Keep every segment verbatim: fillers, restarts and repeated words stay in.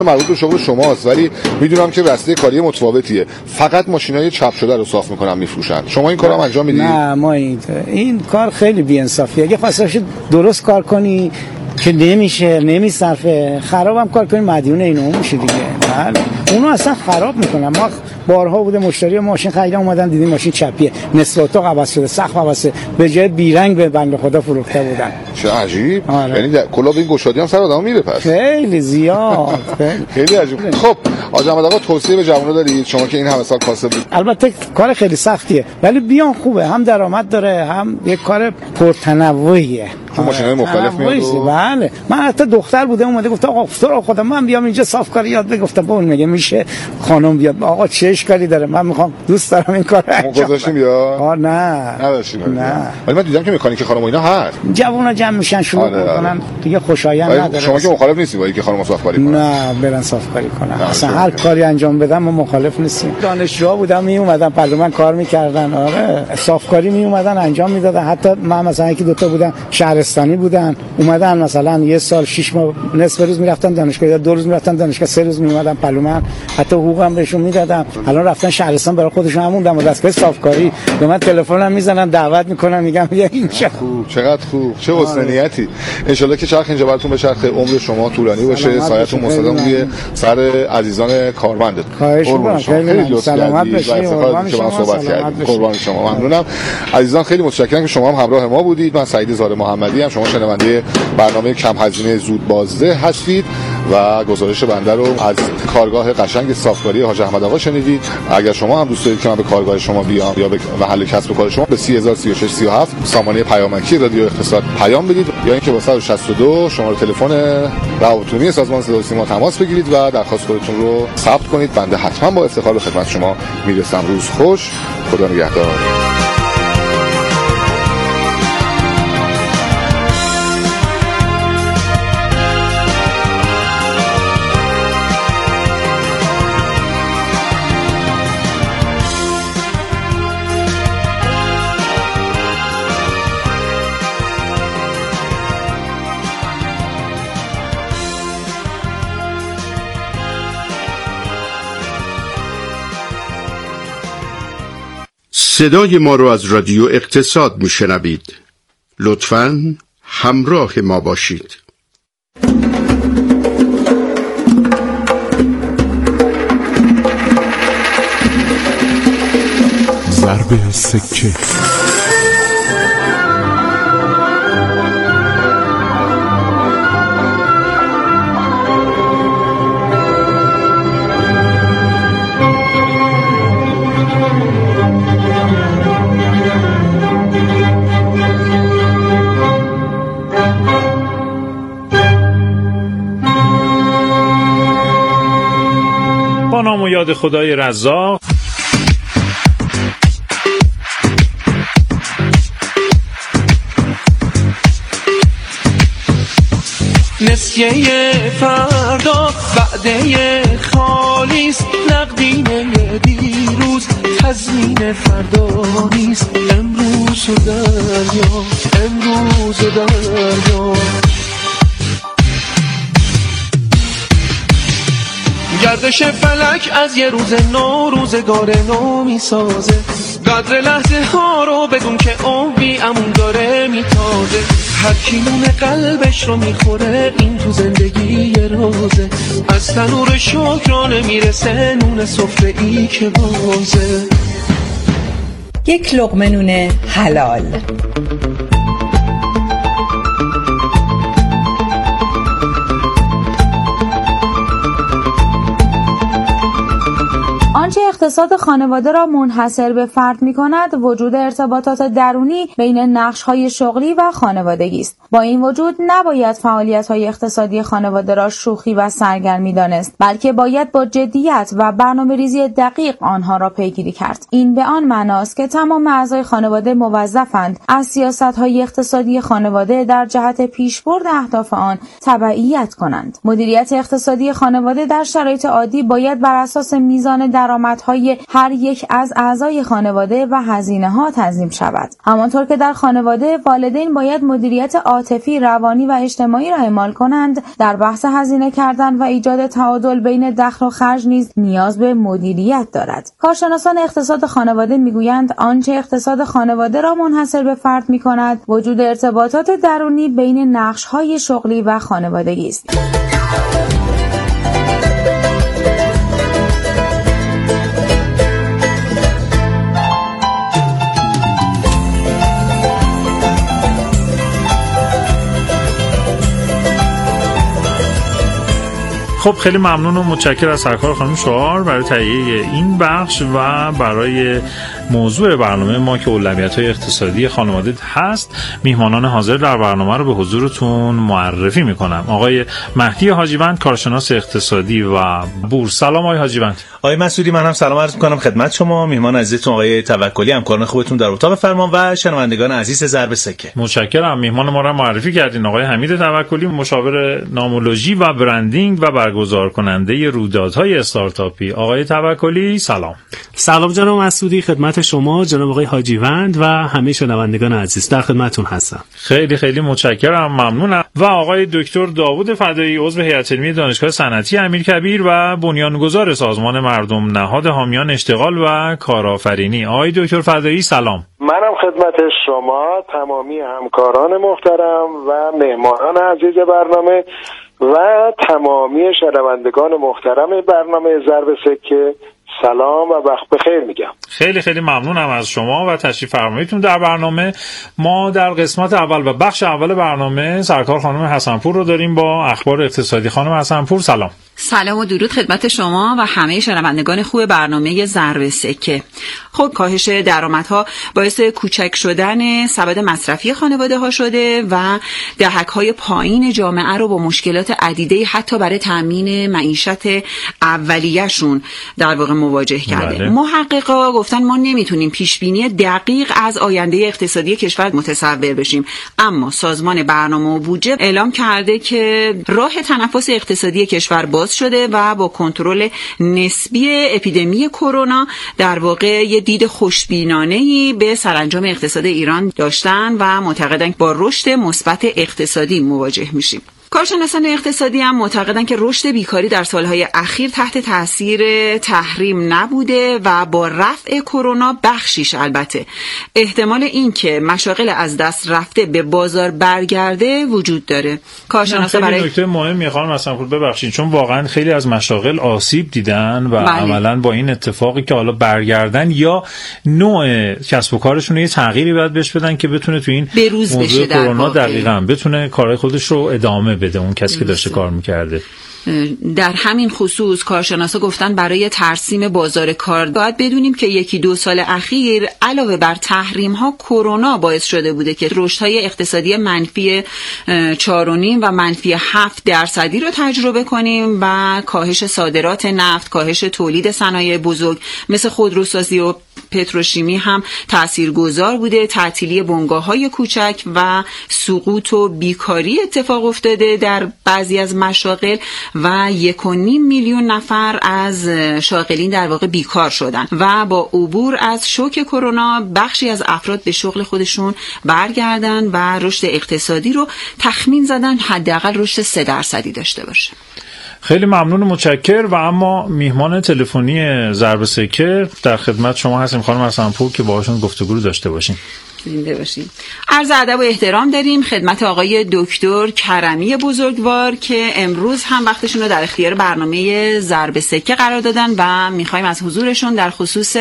مربوط به شغل شماست، ولی میدونم که رسته کاری متفاوتیه. فقط ماشینای چپ شده رو صاف میکنن میفروشن. شما این کارو هم انجام میدید؟ نه ما این این کار خیلی بی‌انصافیه. اگه خواستی درست کار کنی که نمیشه، نمیصرفه، خرابم کار کنی مدیون اینو میشه دیگه. بله اونو اصلا خراب میکنن. ما بارها بوده مشتری ماشین خریدن اومدن دیدیم ماشین چپیه، نصف اتاق عوض شده، سقف عوض شده، به جای بیرنگ به بنده خدا فروخته بودن. چه عجیب. یعنی کلا به این گشادی هم سر آدم میره پس. خیلی زیاد. خیلی عجیب. خب آقا احمد آقا توصیه به جوونا دارید شما که این همه سال کاسب بود؟ البته کار خیلی سختیه ولی بیان خوبه، هم درآمد داره هم یک کار پرتنوعیه. ماشینای مختلف میاد. بله من حتی دختر بوده اومده گفت آقا تو خودم من بیام اینجا صاف کاری یاد بگفتم. با اون میگه میشه خانم بیاد. آقا چه اشکالی داره، من میخوام دوست دارم این کارو انجام بدم. یا آ نه نداشتین؟ نه ولی من دیدم که مکانیک خانم اینا هست. جوونا جمع میشن شروع میکنن دیگه، خوشایند نداره. شما که مخالف نیستی با اینکه خانم صاف کاری کنن؟ نه برن صاف کاری کنن. اصلا هر کاری انجام بدم ما مخالف نیستیم. دانشجوها بودم می اومدن پلو من کار میکردن. آره صاف کاری می اومدن انجام میدادن. حتی من مثلا یکی دو تا بودن شهرستانی بودن اومدن مثلا یه سال شش ماه نصف روز میرفتن دانشگاه یا دو روز میرفتن دانشگاه، سه روز می اومدن پلو من، حتی حقوقم بهشون میدادم. الان رفتن شهرستان برای خودشون هموندن و دستگاه صافکاری به من تلفنم میزنن دعوت میکنن میگم بیا اینجا. خوب چقدر خوب چه حسن نیتی. ان شاءالله که چرخ اینجا براتون بچرخه، عمر شما طولانی باشه، سایه‌تون مستدام روی سر عزیزان کارمندت. قربان خیلی لطف سلامت باشید. قربان شما صحبت کردید. قربان شما ممنونم. عزیزان خیلی متشکرم که شما هم همراه ما بودید. من سعید زاده محمدی ام. شما شنونده برنامه کم هزینه زود بازده هستید و گزارش بنده رو از کارگاه قشنگ صافکاری حاج احمد آقا شنیدید. اگر شما هم دوست دارید که من به کارگاه شما بیام یا به محل کسب و کار شما به سی هزار و سی و شش سی و هفت سامانه پیامکی رادیو اقتصاد پیام بدید یا اینکه با صد و شصت و دو شماره تلفن روابط سازمان صدا و سیما تماس بگیرید و درخواست خودتون رو ثبت کنید. بنده حتما با افتخار به خدمت شما میرسم. روز خوش، خدا نگهدار. صدای ما رو از رادیو اقتصاد میشنوید. لطفاً همراه ما باشید. ضرب سکه. با نام و یاد خدای رزاق. نسیه فردا وعده خالیست، نقدینه دیروز تضمین فردا نیست. امروز و دریا، امروز و دریا. گردش فلک از یه روز نو روزگار نو میسازه. قدر لحظه ها رو بدون که عمری امون داره میتازه. هر کی نون قلبش رو میخوره این تو زندگی یه روزه. از تنور شکرانه میرسه نون سفره ای که بازه. یک لقمه نون حلال. آنچه اقتصاد خانواده را منحصر به فرد می‌کند وجود ارتباطات درونی بین نقش‌های شغلی و خانوادگی است. با این وجود نباید فعالیت‌های اقتصادی خانواده را شوخی و سرگرمی دانست، بلکه باید با جدیت و برنامه‌ریزی دقیق آنها را پیگیری کرد. این به آن معناست که تمام اعضای خانواده موظفند از سیاست‌های اقتصادی خانواده در جهت پیشبرد اهداف آن تبعیت کنند. مدیریت اقتصادی خانواده در شرایط عادی باید بر اساس میزان درآمدهای نیازهای هر یک از اعضای خانواده و هزینه‌ها تنظیم شود. همانطور که در خانواده والدین باید مدیریت عاطفی، روانی و اجتماعی را اعمال کنند، در بحث هزینه کردن و ایجاد تعادل بین دخل و خرج نیز نیاز به مدیریت دارد. کارشناسان اقتصاد خانواده میگویند آنچه اقتصاد خانواده را منحصر به فرد می‌کند، وجود ارتباطات درونی بین نقش‌های شغلی و خانوادگی است. خب خیلی ممنون و متشکرم از سرکار خانم شعار برای تهیه این بخش و برای موضوع برنامه ما که اولویت‌های اقتصادی خانواده هست. میهمانان حاضر در برنامه رو به حضورتون معرفی میکنم. آقای مهدی حاجیوند، کارشناس اقتصادی و بورس. سلام آقای حاجیوند. آقای مسعودی، من هم سلام عرض میکنم خدمت شما، میهمان عزیزتون آقای توکلی، همکاران خوبتون در اتاق فرمان و شنوندگان عزیز ضرب سکه. متشکرم. میهمان ما رو معرفی کردین آقای حمید توکلی، مشاور نامولوژی و برندینگ و برگزار کننده رویدادهای استارتاپی. آقای توکلی سلام. سلام جناب مسعودی، خدمت شما جناب آقای حاجیوند و همه شنوندگان عزیز در خدمتتون هستم. خیلی خیلی متشکرم، ممنونم. و آقای دکتر داوود فدایی، عضو هیئت علمی دانشگاه صنعتی امیرکبیر و بنیانگذار سازمان مردم نهاد حامیان اشتغال و کارآفرینی. آقای دکتر فدایی سلام. منم خدمت شما، تمامی همکاران محترم و مهمانان عزیز برنامه و تمامی شنوندگان محترم برنامه ضرب سکه سلام و وقت بخیر میگم. خیلی خیلی ممنونم از شما و تشریف فرماییتون در برنامه. ما در قسمت اول و بخش اول برنامه سرکار خانم حسنپور رو داریم با اخبار اقتصادی. خانم حسنپور سلام. سلام و درود خدمت شما و همه شنوندگان خوب برنامه ضرب سکه. خب کاهش درآمدها باعث کوچک شدن سبد مصرفی خانواده ها شده و دهک های پایین جامعه رو با مشکلات عدیده حتی برای تامین معیشت اولیه‌شون در واقع مواجه کرده. بله. محققا گفتن ما نمیتونیم پیش بینی دقیق از آینده اقتصادی کشور متصور بشیم، اما سازمان برنامه و بودجه اعلام کرده که راه تنفس اقتصادی کشور باز شده و با کنترل نسبی اپیدمی کرونا در واقع یه دید خوشبینانه‌ای به سرانجام اقتصاد ایران داشتن و معتقدن با رشد مثبت اقتصادی مواجه میشیم. کارشناسان اقتصادی هم معتقدن که رشد بیکاری در سالهای اخیر تحت تاثیر تحریم نبوده و با رفع کرونا بخشیش البته احتمال این که مشاغل از دست رفته به بازار برگرده وجود داره. کارشناسا برای نکته مهمی خانم مثلا پور ببخشید، چون واقعا خیلی از مشاغل آسیب دیدن و بله. عملاً با این اتفاقی که حالا برگردن یا نوع کسب و کارشون یه تغییری باید بهش بدن که بتونه تو این موضوع کرونا دقیقاً بتونه کارهای خودش رو ادامه بده اون کسی که داشته کار میکرده. در همین خصوص کارشناسا گفتن برای ترسیم بازار کار باید بدونیم که یکی دو سال اخیر علاوه بر تحریم ها کرونا باعث شده بوده که رشد های اقتصادی منفی چهار و نیم و منفی هفت درصدی رو تجربه کنیم و کاهش صادرات نفت، کاهش تولید صنایع بزرگ مثل خودروسازی و پتروشیمی هم تاثیرگذار بوده. تعطیلی بنگاه‌های کوچک و سقوط و بیکاری اتفاق افتاده در بعضی از مشاغل و یک و نیم میلیون نفر از شاغلین در واقع بیکار شدن و با عبور از شوک کرونا بخشی از افراد به شغل خودشون برگردن و رشد اقتصادی رو تخمین زدن حداقل رشد سه درصدی داشته باشه. خیلی ممنون و متشکر. و اما میهمان تلفنی ضرب سکه در خدمت شما هستیم خانم حسنپور که باهاشون گفتگو رو داشته باشیم. زنده باشیم. عرض ادب و احترام داریم خدمت آقای دکتر کرمی بزرگوار که امروز هم وقتشون رو در اختیار برنامه ضرب سکه قرار دادن و میخوایم از حضورشون در خصوص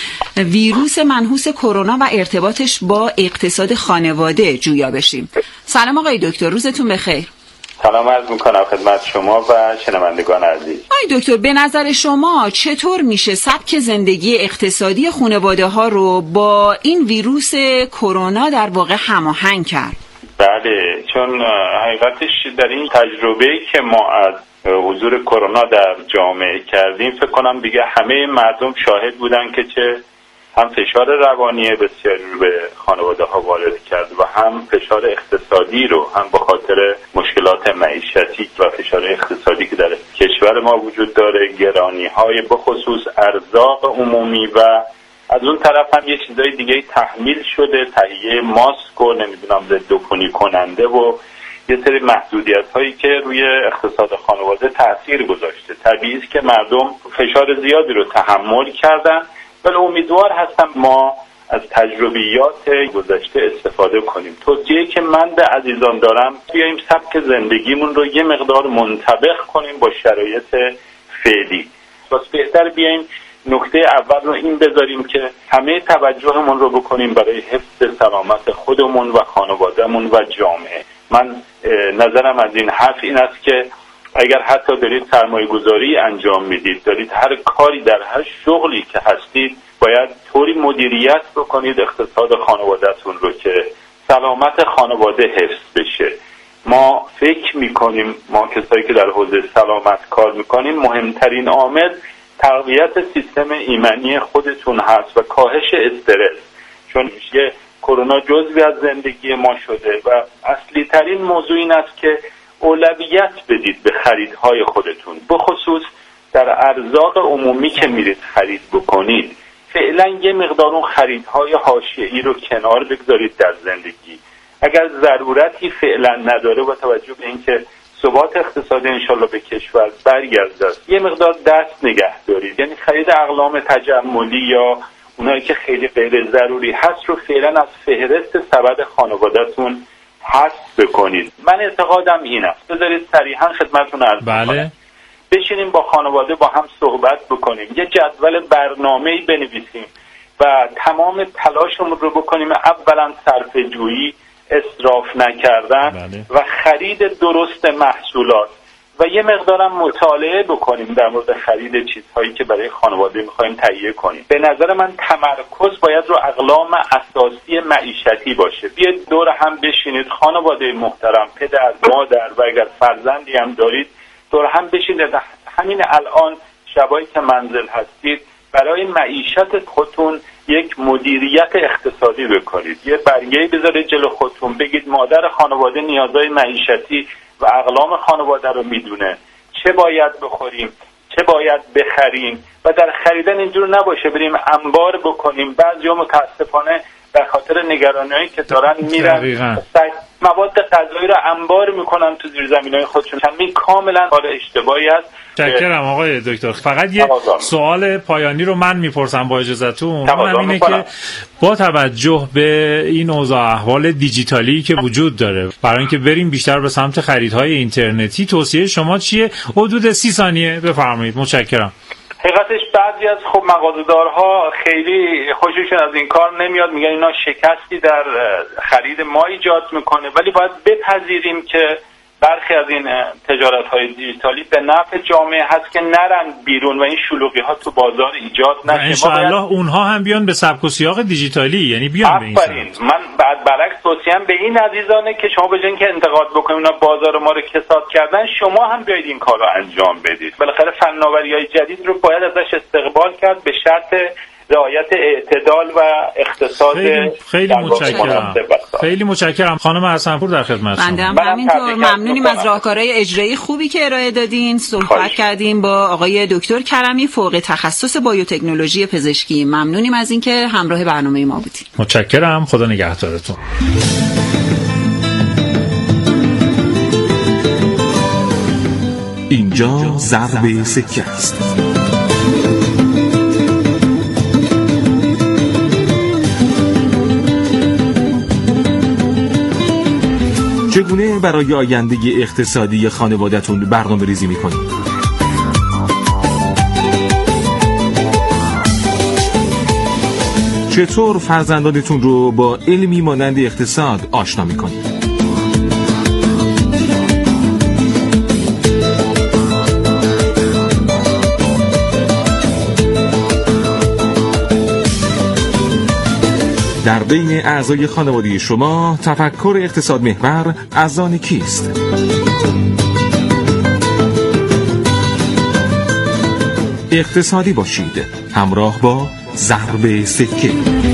ویروس منحوس کرونا و ارتباطش با اقتصاد خانواده جویا بشیم. سلام آقای دکتر، روزتون بخیر. سلام عرض میکنم خدمت شما و شنوندگان عزیز. آقای دکتر، به نظر شما چطور میشه سبک زندگی اقتصادی خانواده ها رو با این ویروس کرونا در واقع هماهنگ کرد؟ بله، چون حقیقتش در این تجربه‌ای که ما از حضور کرونا در جامعه کردیم فکر کنم دیگه همه مردم شاهد بودن که چه هم فشار روانی بسیاری رو به خانواده ها وارد کرد و هم فشار اقتصادی رو، هم به خاطر مشکلات معیشتی و فشار اقتصادی که در کشور ما وجود داره، گرانی های به خصوص ارزاق عمومی و از اون طرف هم یه چیزای دیگه تحمیل شده، تهیه ماسک و نمیدونم ضد عفونی کننده و یه سری محدودیت هایی که روی اقتصاد خانواده تاثیر گذاشته. طبیعی است که مردم فشار زیادی رو تحمل کردن، ولی امیدوار هستم ما از تجربیات گذشته استفاده کنیم. توصیه‌ای که من به عزیزان دارم، بیاییم سبک زندگیمون رو یه مقدار منطبق کنیم با شرایط فعلی. واسه بهتر بیاییم نکته اول رو این بذاریم که همه توجهمون رو بکنیم برای حفظ سلامت خودمون و خانوادهمون و جامعه. من نظرم از این حرف این است که اگر حتی دارید سرمایه گذاری انجام میدید، دارید هر کاری در هر شغلی که هستید، باید طوری مدیریت بکنید اقتصاد خانوادهتون رو که سلامت خانواده حفظ بشه. ما فکر میکنیم، ما کسایی که در حوزه سلامت کار میکنیم، مهمترین عامل تقویت سیستم ایمنی خودتون هست و کاهش استرس، چون یه کرونا جزوی از زندگی ما شده و اصلی ترین موضوع این است که اولویت بدید به خریدهای خودتون، به خصوص در ارزاق عمومی که میرید خرید بکنید. فعلا یه مقدار اون خریدهای حاشیه‌ای رو کنار بگذارید در زندگی. اگر ضرورتی فعلا نداره با توجه به اینکه ثبات اقتصادی انشالله به کشور برگرده، یه مقدار دست نگه دارید، یعنی خرید اقلام تجملی یا اونایی که خیلی غیر ضروری هست رو فعلا از فهرست سبد خانواده‌تون حذف بکنید. من اعتقادم این است، بذارید صریحا خدمتتون عرض کنم. بله. بشینیم با خانواده با هم صحبت بکنیم، یه جدول برنامه‌ای بنویسیم و تمام تلاشمون رو بکنیم اولا صرفه جویی، اسراف نکردن بله. و خرید درست محصولات و یه مقدارم مطالعه بکنیم در مورد خرید چیزهایی که برای خانواده می‌خوایم تهیه کنیم. به نظر من تمرکز باید رو اقلام اساسی معیشتی باشه. بیاید دور هم بشینید خانواده محترم، پدر، مادر و اگر فرزندی هم دارید دور هم بشینید، همین الان شبایی که منزل هستید برای معیشت خودتون یک مدیریت اقتصادی بکنید. یه برگه‌ای بذارید جلو خودتون، بگید مادر خانواده نیازهای معیشتی و اقلام خانواده رو میدونه، چه باید بخوریم، چه باید بخریم و در خریدن اینجور نباشه بریم انبار بکنیم. بعضیا متاسفانه به خاطر نگرانی‌هایی که دارن میرن مواد غذایی رو انبار میکنن تو زیرزمین‌های خودشون، همین کاملا کار اشتباهی است. متشکرم آقای دکتر. فقط یه سوال پایانی رو من میپرسم با اجازهتون، اونم اینه که با توجه به این اوضاع احوال دیجیتالی که وجود داره، برای اینکه بریم بیشتر به سمت خریدهای اینترنتی، توصیه شما چیه؟ حدود سی ثانیه بفرمایید. متشکرم. حقیقتش بعضی از خب مغازه‌دارها خیلی خوششون از این کار نمیاد، میگن اینا شکستی در خرید ما ایجاد میکنه، ولی باید بپذیریم که برخی از این تجارت‌های دیجیتالی به نفع جامعه هست که نرن بیرون و این شلوغی‌ها تو بازار ایجاد نشه. انشاءالله اونها هم بیان به سبک و سیاق دیجیتالی، یعنی بیان به این سمت. من بعد برعکس توصیه‌ام به این عزیزانه که شما به جای اینکه انتقاد بکنید اونا بازار ما رو کساد کردن، شما هم بیاید این کار رو انجام بدید. بالاخره فناوری‌های جدید رو باید ازش استقبال کرد به شرط رعایت اعتدال و اقتصاد. خیلی, خیلی متشکرم. خیلی متشکرم. خانم حسنپور در خدمت شما. بنده هم همینطور ممنونیم از راهکارهای اجرایی خوبی که ارائه دادین. صحبت کردیم با آقای دکتر کرمی، فوق تخصص بیوتکنولوژی پزشکی. ممنونیم از اینکه همراه برنامه ما بودید. متشکرم. خدا نگهدارتون. اینجا ضرب سکه است. چگونه برای آینده اقتصادی خانواده‌تون برنامه ریزی می‌کنید؟ چطور فرزندانتون رو با علمی مانند اقتصاد آشنا می‌کنید؟ در بین اعضای خانواده شما تفکر اقتصاد محور از آن کیست؟ اقتصادی باشید همراه با ضرب سکه.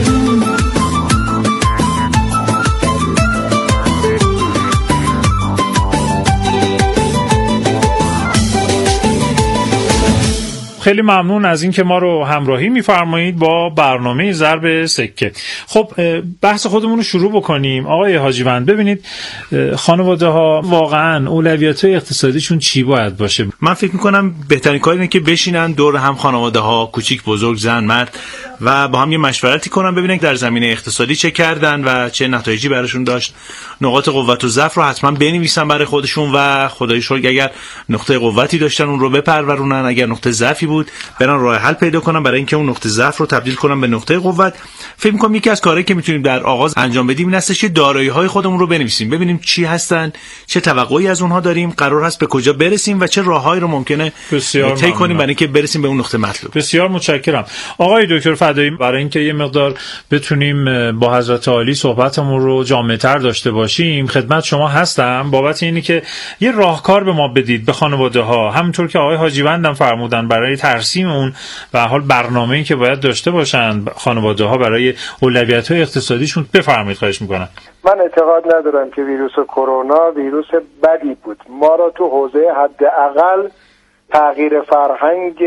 خیلی ممنون از اینکه ما رو همراهی می‌فرمایید با برنامه ضرب سکه. خب بحث خودمون رو شروع بکنیم. آقای حاجیوند، ببینید خانواده‌ها واقعاً اولویت‌های اقتصادیشون چی باید باشه؟ من فکر می‌کنم بهترین کار اینه که بشینن دور هم خانواده‌ها، کوچیک بزرگ، زن مرد، و با هم یه مشورتی کنن، ببینن در زمینه اقتصادی چه کردن و چه نتایجی براشون داشت. نقاط قوت و ضعف رو حتما بنویسن برای خودشون و خدای شکر اگر نقطه قوتی داشتن اون رو بپرورونن، اگر نقطه ضعفی بود برن راه حل پیدا کنن برای اینکه اون نقطه ضعف رو تبدیل کنن به نقطه قوت. فکر می‌کنم یکی از کارهایی که میتونیم در آغاز انجام بدیم این هستش که دارایی‌های خودمون رو بنویسیم، ببینیم چی هستن، چه توقعی از اونها داریم، قرار هست به کجا برسیم و چه راههایی رو ممکنه طی کنیم برای اینکه برسیم به اون نقطه مطلوب. بسیار متشکرم. آقای دکتر فدایی، برای اینکه یه مقدار بتونیم با حضرت عالی صحبتمون رو جامع‌تر داشته باشیم، خدمت شما هستم بابت اینی که یه راهکار به ما بدید، به خانواده‌ها، همونطور که آقای حاجیوند هم فرمودن برای ترسیم اون به حال برنامه‌ای که باید داشته باشن خانواده‌ها برای اولویت‌های اقتصادیشون. بفرمایید، خواهش می‌کنم. من اعتقاد ندارم که ویروس کرونا ویروس بدی بود. ما را تو حوزه حداقل تغییر فرهنگ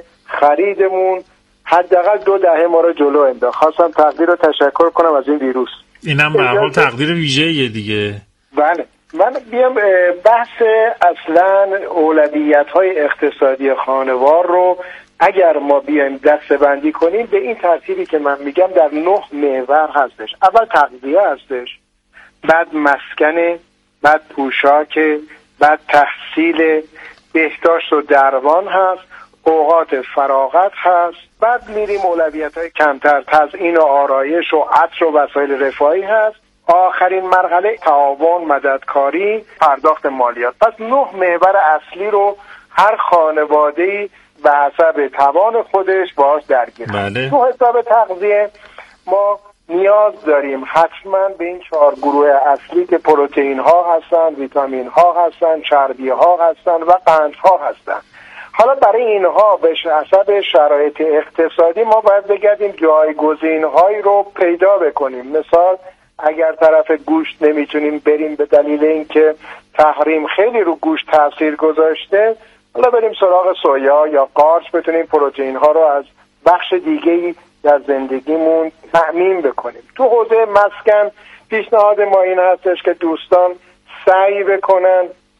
خریدمون حداقل دو دهه ما رو جلو انداخت. خواستم تقدیر رو تشکر کنم از این ویروس. اینم به هر حال تقدیر ویژه‌ایه دیگه. بله. من بیام بحث اصلا اولویت‌های اقتصادی خانوار رو اگر ما بیایم دسته‌بندی کنیم به این ترتیبی که من میگم در نه محور هستش. اول تغذیه هستش، بعد مسکن، بعد پوشاک، بعد تحصیل، بهداشت و درمان هست، اوقات فراغت هست، بعد میریم اولویت‌های کمتر، تزیین و آرایش و عطر و وسایل رفاهی هست، آخرین مرحله تعاون، مددکاری، پرداخت مالیات. پس نه محور اصلی رو هر خانواده‌ای به حسب توان خودش باهاش درگیر. بله. تو حساب تغذیه ما نیاز داریم حتما به این چهار گروه اصلی که پروتئین ها هستن، ویتامین ها هستن، چربی ها هستن و قند ها هستن. حالا برای اینها به حسب شرایط اقتصادی ما باید بگردیم جایگزین هایی رو پیدا بکنیم. مثال اگر طرف گوشت نمیتونیم بریم به دلیل اینکه تحریم خیلی رو گوشت تاثیر گذاشته، حالا بریم سراغ سویا یا قارچ، بتونیم پروتئین ها رو از بخش دیگه‌ای در زندگیمون تأمین بکنیم. تو حوزه مسکن پیشنهاد ما این هستش که دوستان سعی بکنن،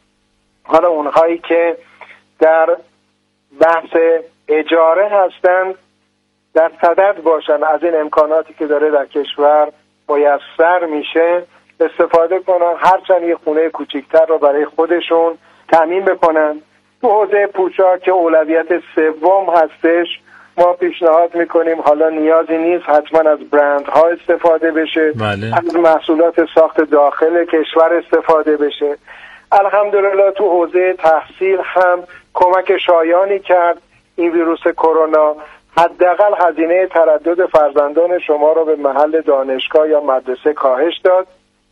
حالا اونهایی که در بحث اجاره هستن در صدد باشن از این امکاناتی که داره در کشور میسر میشه استفاده کنن، هرچند یه خونه کوچیکتر رو برای خودشون تأمین بکنن. تو حوزه پوشاک که اولویت سوم هستش ما پیشنهاد میکنیم، حالا نیازی نیست حتما از برندها استفاده بشه، بله. از محصولات ساخت داخل کشور استفاده بشه. الحمدلله تو حوزه تحصیل هم کمک شایانی کرد این ویروس کرونا. حداقل هزینه تردد فرزندان شما رو به محل دانشگاه یا مدرسه کاهش داد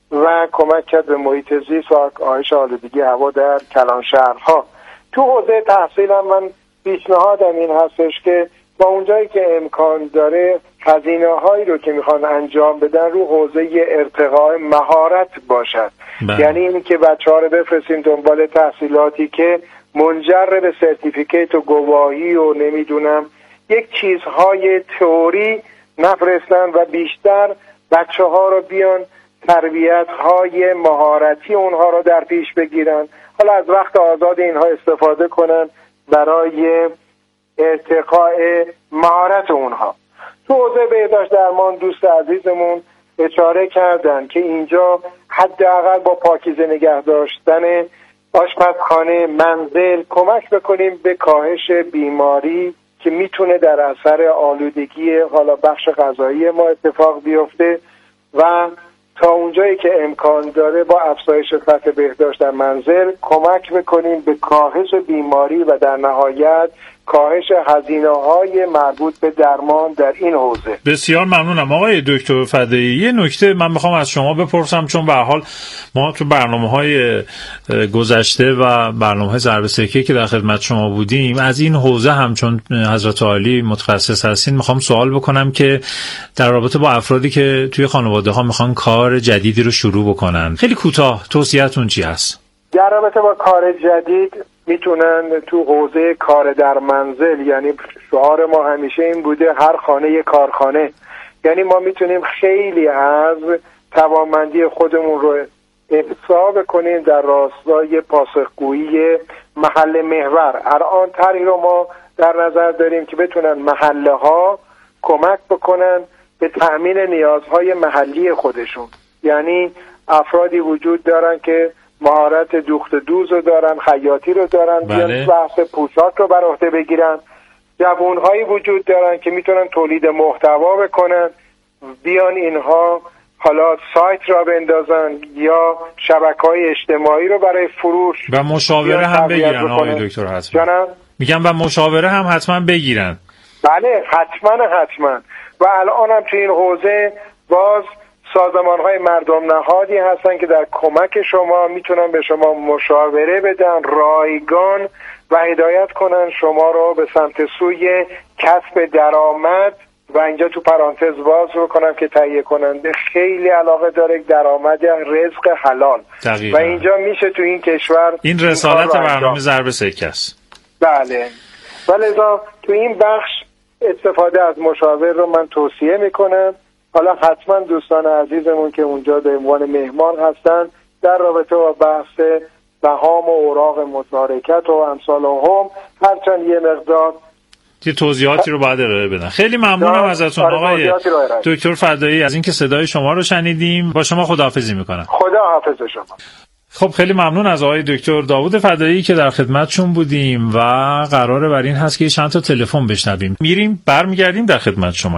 و کمک کرد به محیط زیست و کاهش آلودگی هوا در کلانشهرها. تو حوزه تحصیل هم من پیشنهادم این هستش که با اونجایی که امکان داره هزینه هایی رو که میخوان انجام بدن رو حوزه ارتقاء مهارت باشد. بله. یعنی این که بچه ها رو بفرستیم دنبال تحصیلاتی که منجر به سرتیفیکیت و گواهی و نمیدونم یک چیزهای تئوری نفرستن و بیشتر بچه ها رو بیان تربیت های مهارتی اونها رو در پیش بگیرن، حالا از وقت آزاد اینها استفاده کنن برای ارتقاء مهارت اونها. تو حوزه بهداشت درمان دوست عزیزمون اشاره کردن که اینجا حداقل با پاکیزه نگه داشتن آشپزخانه، منزل کمک بکنیم به کاهش بیماری که میتونه در اثر آلودگی حالا بخش غذایی ما اتفاق بیفته و تا اونجایی که امکان داره با افزایش سطح بهداشت در منزل کمک بکنیم به کاهش بیماری و در نهایت کاهش هزینه‌های مربوط به درمان در این حوزه. بسیار ممنونم آقای دکتر فدایی. یه نکته من میخوام از شما بپرسم، چون به هر حال ما تو برنامه‌های گذشته و برنامه‌های ضرب سکه که در خدمت شما بودیم از این حوزه هم، چون حضرت عالی متخصص هستین، میخوام سوال بکنم که در رابطه با افرادی که توی خانواده‌ها میخوان کار جدیدی رو شروع بکنن، خیلی کوتاه توصیه‌تون چی هست؟ در رابطه با کار جدید میتونن تو حوزه کار در منزل، یعنی شعار ما همیشه این بوده هر خانه یک کارخانه، یعنی ما میتونیم خیلی از توانمندی خودمون رو حساب کنیم در راستای پاسخگویی محل محور. الان طرحی رو ما در نظر داریم که بتونن محله ها کمک بکنن به تأمین نیازهای محلی خودشون، یعنی افرادی وجود دارن که مهارت دوخت دوز رو دارن، خیاطی رو دارن، بله. بیان بحث پوشاک رو بر عهده بگیرن. جوانهایی وجود دارن که میتونن تولید محتوا بکنن، بیان اینها حالا سایت را بندازن یا شبکه‌های اجتماعی رو برای فروش و مشاوره هم بگیرن. آقای دکتر حتما جانم میگم و مشاوره هم حتما بگیرن. بله حتما حتما. و الان هم تو این حوزه باز سازمان‌های مردم نهادی هستن که در کمک شما میتونن به شما مشاوره بدن، رایگان و هدایت کنن شما رو به سمت سوی کسب درآمد. و اینجا تو پرانتز باز بکنم که تهیه کننده خیلی علاقه داره درآمد رزق حلال دقیقا. و اینجا میشه تو این کشور این رسالت برنامه ضرب سکه است. بله. ولذا تو این بخش استفاده از مشاور رو من توصیه میکنم. حالا حتما دوستان عزیزمون که اونجا به عنوان مهمان هستن در رابطه با بحث سهام و اوراق مشارکت و امثال هم هرچند یه مقدار یه توضیحاتی رو باید ارائه بدن. خیلی ممنونم ازتون آقای دکتر فدایی از اینکه صدای شما رو شنیدیم. با شما خداحافظی میکنم. خدا حافظ شما. خب خیلی ممنون از آقای دکتر داوود فدایی که در خدمتشون بودیم و قراره بر این هست که چند تا تلفن بشنویم. میریم برمیگردیم در خدمت شما.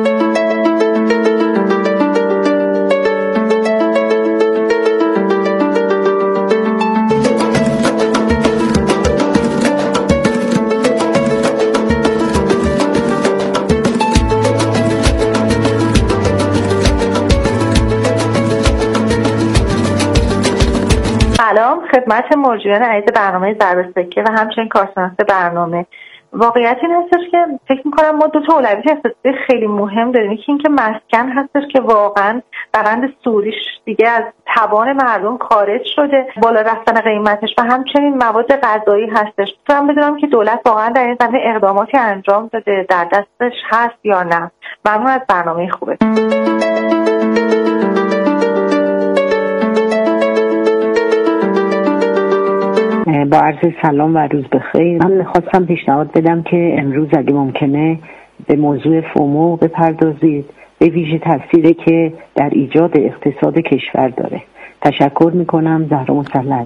خدمت مجریان عزیز برنامه ضرب سکه و همچنین کارشناس برنامه. واقعیت این هستش که فکر می‌کنم ما دو تا اولویت اقتصادی خیلی مهم داریم. یکی اینکه مسکن هستش که واقعا برند سوریش دیگه از توان مردم خارج شده، بالا رفتن قیمتش، و همچنین مواد غذایی هستش. من بدونم که دولت واقعا در این زمینه اقداماتی انجام داده، در دستش هست یا نه. ممنون از برنامه خوبه. با عرض سلام و روز بخیر. من میخواستم پیشنهاد بدم که امروز اگه ممکنه به موضوع فومو بپردازید، به ویژه تأثیری که در ایجاد اقتصاد کشور داره. تشکر میکنم. زهرا مسلح.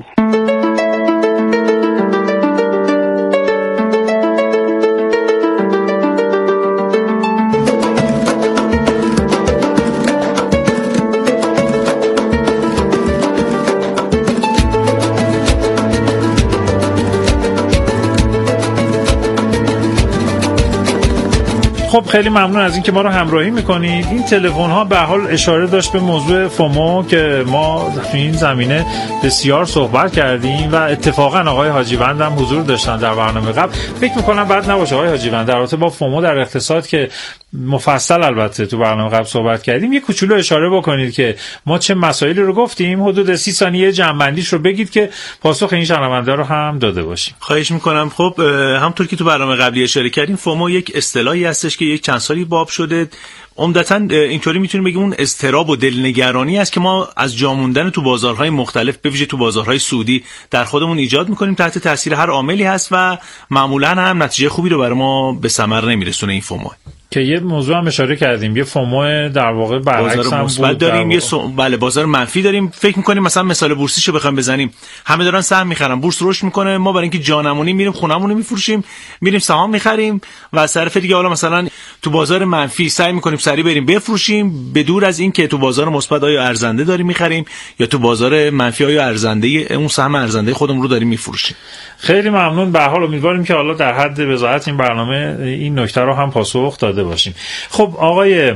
خب خیلی ممنون از اینکه ما رو همراهی میکنید. این تلفن ها به حال اشاره داشت به موضوع فومو که ما تو این زمینه بسیار صحبت کردیم و اتفاقا آقای حاجیوند هم حضور داشتن در برنامه قبل. فکر میکنم بعد نباشه آقای حاجیوند در رابطه با فومو در اقتصاد که مفصل البته تو برنامه قبل صحبت کردیم یه کوچولو اشاره بکنید که ما چه مسائلی رو گفتیم. حدود سی ثانیه جمع‌بندیش رو بگید که پاسخ این شنونده رو هم داده باشیم. خواهش میکنم. خب همونطور که تو برنامه قبلی اشاره کردیم فومو یک اصطلاحی هستش که یک چند سالی باب شده. عمدتاً اینطوری میتونیم بگیم اون اضطراب و دلنگرانی است که ما از جا موندن تو بازارهای مختلف به ویژه تو بازارهای سعودی در خودمون ایجاد میکنیم تحت تاثیر هر عاملی هست و معمولاً هم نتیجه خوبی رو برای ما به ثمر نمیرسونه. این فومو که یه موضوع هم اشاره کردیم، یه فومو در واقع برعکس هم بود داریم، یه سو... بله بازار منفی داریم. فکر می‌کنیم مثلا مثال بورسیشو بخوایم بزنیم، همه دارن سهم می‌خرن، بورس رشد می‌کنه، ما برای اینکه جانمونی میریم خونمون رو می‌فروشیم، میریم سهام می‌خریم و از طرف دیگه حالا مثلا تو بازار منفی سعی میکنیم سریع بریم بفروشیم، به دور از این که تو بازار مثبت آیا ارزنده داریم میخریم یا تو بازار منفی آیا ارزنده اون سهم ارزنده خودمون رو داریم میفروشیم. خیلی ممنون. به هر حال امیدواریم که حالا در حد وضاحت این برنامه این نکته رو هم پاسخ داده باشیم. خب آقای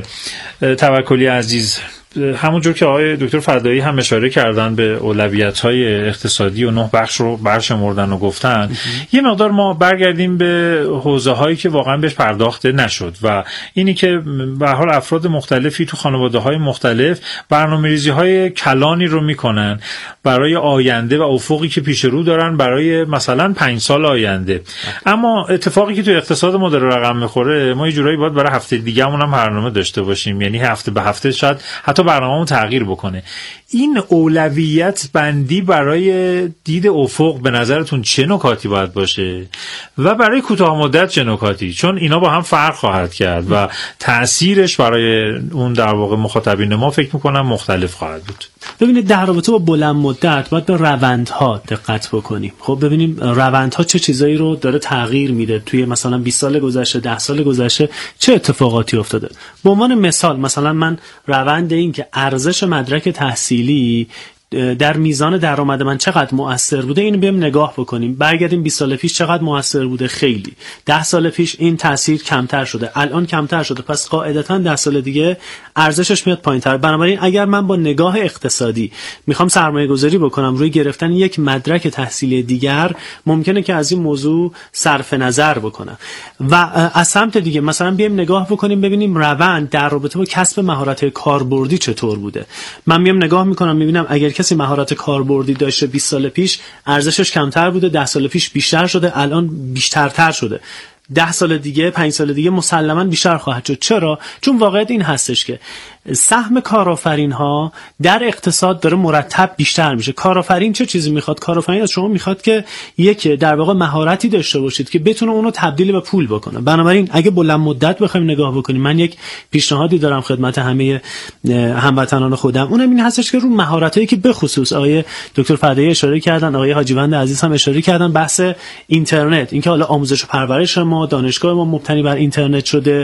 توکلی عزیز، همونجور که آقای دکتر فدایی هم اشاره کردن به اولویت‌های اقتصادی و نه بخش رو برشمردن و گفتن، یه مقدار ما برگردیم به حوزه‌هایی که واقعا بهش پرداخته نشد و اینی که به هر حال افراد مختلفی تو خانواده‌های مختلف برنامه‌ریزی‌های کلانی رو می‌کنن برای آینده و افقی که پیش رو دارن برای مثلا پنج سال آینده. اما اتفاقی که تو اقتصاد ما داره رقم می‌خوره، ما یه جورایی باید برای هفته دیگه‌مون هم برنامه داشته باشیم، یعنی هفته به هفته شاید حتی برنامه‌مون تغییر بکنه. این اولویت بندی برای دید افق به نظرتون چه نکاتی باید باشه و برای کوتاه مدت چه نکاتی؟ چون اینا با هم فرق خواهد کرد و تأثیرش برای اون در واقع مخاطبین ما فکر میکنم مختلف خواهد بود. ببینید در رابطه با بلند مدت باید به روندها دقت بکنیم. خب ببینیم روندها چه چیزایی رو داره تغییر میده، توی مثلا بیست سال گذشته، ده سال گذشته چه اتفاقاتی افتاده. به عنوان مثال مثلا من روند این که ارزش مدرک تحصیلی در میزان درآمد من چقدر مؤثر بوده اینو بیام نگاه بکنیم. برگردیم بیست سال پیش چقدر مؤثر بوده، خیلی. ده سال پیش این تاثیر کمتر شده، الان کمتر شده، پس قاعدتاً ده سال دیگه ارزشش میاد پایین‌تر. بنابراین اگر من با نگاه اقتصادی میخوام سرمایه گذاری بکنم روی گرفتن یک مدرک تحصیلی دیگر، ممکنه که از این موضوع صرف نظر بکنم. و از سمت دیگه مثلا بیایم نگاه بکنیم ببینیم روند در رابطه با کسب مهارت کاربردی چطور بوده. من میام نگاه میکنم میبینم اگر کسی مهارت کاربردی داشته بیست سال پیش ارزشش کمتر بوده، ده سال پیش بیشتر شده، الان بیشترتر شده. ده سال دیگه، پنج سال دیگه مسلماً بیشتر خواهد شد. چرا؟ چون واقعیت این هستش که سهم کارآفرین ها در اقتصاد داره مرتب بیشتر میشه. کارآفرین چه چیزی میخواد؟ کارآفرین از شما میخواد که یک در واقع مهارتی داشته باشید که بتونه اونو تبدیل به پول بکنه. بنابراین اگه بلند مدت بخوایم نگاه بکنیم، من یک پیشنهادی دارم خدمت همه هموطنان خودم، اونم این هستش که رو مهارتایی که به خصوص آقای دکتر فدایی اشاره کردن، آقای حاجیوند عزیز هم اشاره کردن، بحث اینترنت، اینکه حالا آموزش و پرورش ما، دانشگاه ما مبتنی بر اینترنت شده،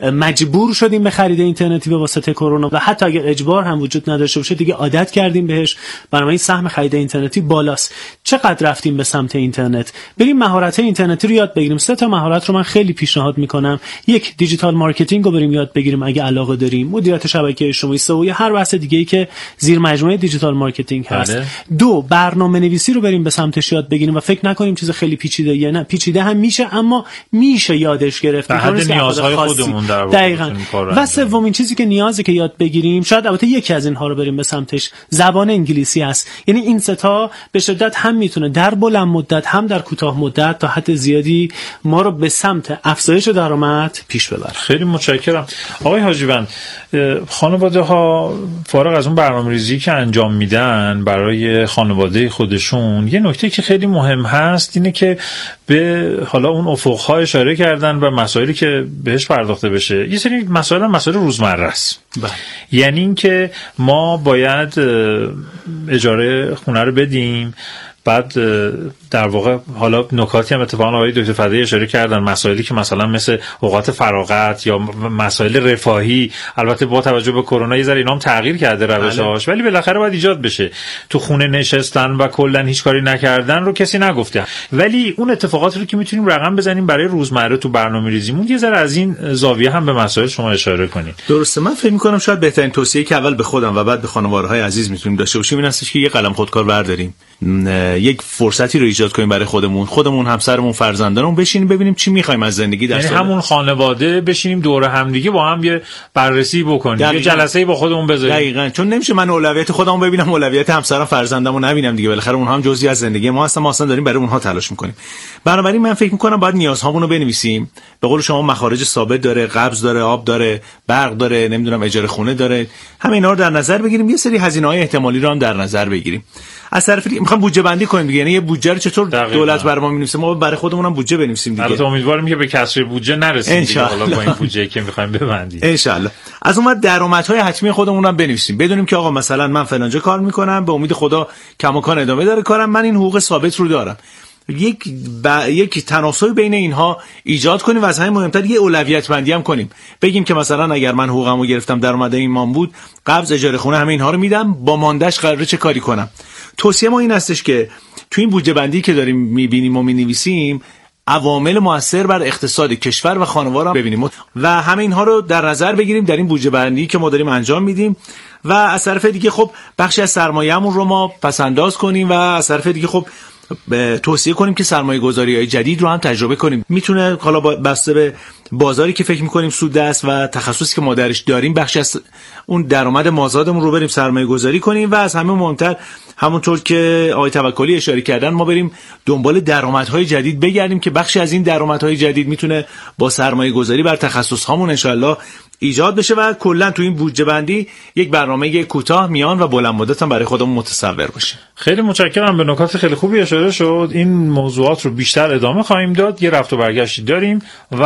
مجبور شدیم به خرید اینترنتی به واسطه کرونا و حتی اگر اجبار هم وجود نداشته باشه دیگه عادت کردیم بهش. بنابراین سهم خرید اینترنتی بالاست. چقدر رفتیم به سمت اینترنت؟ بریم مهارت اینترنتی رو یاد بگیریم. سه تا مهارت رو من خیلی پیشنهاد میکنم. یک، دیجیتال مارکتینگ رو بریم یاد بگیریم اگه علاقه داریم، مدیریت شبکه اجتماعی، سئو یا هر بحث دیگه‌ای که زیر مجموعه دیجیتال مارکتینگ هست. بله. دو، برنامه‌نویسی رو بریم به سمتش یاد بگیریم و فکر نکنیم چیز خیلی پیچیده یا نه، پیچیده هم میشه اما میشه یادش گرفت. به حد نیازهای خودمون در واقع. دقیقاً. و سومین چیزی که نیازه که یاد بگیریم، شاید البته یکی از اینها رو بریم به سمتش، زبان انگلیسی است. یعنی این سه تا به شدت هم میتونه در بلند مدت هم در کوتاه مدت تا حد زیادی ما رو به سمت افزایش درآمد پیش ببره. خیلی متشکرم. آقای حاجیوند، خانواده ها فارغ از اون برنامه‌ریزی که انجام میدن برای خانواده خودشون، یه نکته که خیلی مهم هست اینه که به حالا اون افق‌ها اشاره کردن و مسائلی که بهش پرداخته بشه. یه سری مسائل هم مسائل روزمره است. بله. یعنی اینکه ما باید اجاره خونه رو بدیم، بعد در واقع حالا نکاتی هم اتفاقا آقای دکتر فدایی اشاره کردن، مسائلی که مثلا مثل اوقات فراغت یا مسائل رفاهی، البته با توجه به کرونا یه ذره اینا هم تغییر کرده روش‌هاش، ولی بالاخره باید ایجاد بشه. تو خونه نشستن و کلا هیچ کاری نکردن رو کسی نگفته، ولی اون اتفاقاتی رو که میتونیم رقم بزنیم برای روزمره تو برنامه‌ریزیمون، یه ذره از این زاویه هم به مسائل شما اشاره کنید. درسته. من فکر می‌کنم شاید بهترین توصیه‌ای که اول به خودم و بعد به خانواده‌های عزیز میتونیم داشته باشیم این هستش که یه قلم خودکار برداریم، یک فرصتی رو ایجاد کنیم برای خودمون، خودمون، همسرمون، فرزندانمون، بشینیم ببینیم چی می‌خوایم از زندگی در یعنی سال. همون خانواده بشینیم دور هم دیگه با هم یه بررسی بکنیم، یه جلسه‌ای با خودمون بذاریم. دقیقاً. چون نمیشه من اولویت خودمو ببینم، اولویت همسرم، فرزندمو نبینم دیگه. بالاخره اونها هم جزئی از زندگی ما هستن، ما اصلا داریم برای اونها تلاش می‌کنیم. بنابراین من فکر می‌کنم باید نیازهامون رو بنویسیم. به قول شما مخارج ثابت داره، قبض داره، آب داره، برق داره، نمیدونم اجاره خونه داره. همه اینا رو در نظر بگیریم، یه سری هزینه‌های احتمالی رو هم در نظر بگیریم. از طرف دیگه می‌خوام بودجه بندی کنیم دیگه. یعنی یه بودجه رو چطور دولت برای ما می‌نویسه، ما برای خودمون هم بودجه بنویسیم دیگه. البته امیدوارم که به کسر بودجه نرسیم دیگه، حالا با این بودجه‌ای که می‌خوایم ببندیم ان شاءالله. از اون وقت درآمدهای حتمی خودمون هم بنویسیم، بدونیم که آقا مثلا من فلانجا کار می‌کنم، به امید خدا کماکان ادامه داره کارم، من این حقوق ثابت رو دارم. یک ب... یک تناسب بین اینها ایجاد کنیم و از همین مهمتر یه اولویت بندی هم کنیم. بگیم که مثلا اگر من حقوقمو گرفتم درآمد ایمان بود، قبض اجاره خونه همه اینها رو میدم، با ماندهش قراره چه کاری کنم. توصیه ما این هستش که تو این بودجه بندی که داریم میبینیم و مینویسیم عوامل مؤثر بر اقتصاد کشور و خانواده رو ببینیم و همه اینها رو در نظر بگیریم در این بودجه بندی که ما داریم انجام میدیم و از طرف دیگه خب بخشی از سرمایه‌مون رو ما پس‌انداز کنیم و از طرف دیگه خب توصیه کنیم که سرمایه گذاری های جدید رو هم تجربه کنیم. میتونه حالا بسته به بازاری که فکر میکنیم سود است و تخصصی که ما درش داریم بخشی از اون درآمد مازادمون رو بریم سرمایه گذاری کنیم و از همه مهمتر همونطور که آقای توکلی اشاره کردن ما بریم دنبال درآمدهای جدید بگردیم که بخشی از این درآمدهای جدید میتونه با سرمایه گذاری بر تخصص هامون انشالله ایجاد بشه و کلا تو این بودجه بندی یک برنامه کوتاه، میان و بلند مدت هم برای خودمون متصور باشه. خیلی متشکرم، به نکات خیلی خوبی اشاره شد. این موضوعات رو بیشتر ادامه خواهیم داد. یه رفت و برگشتی داریم و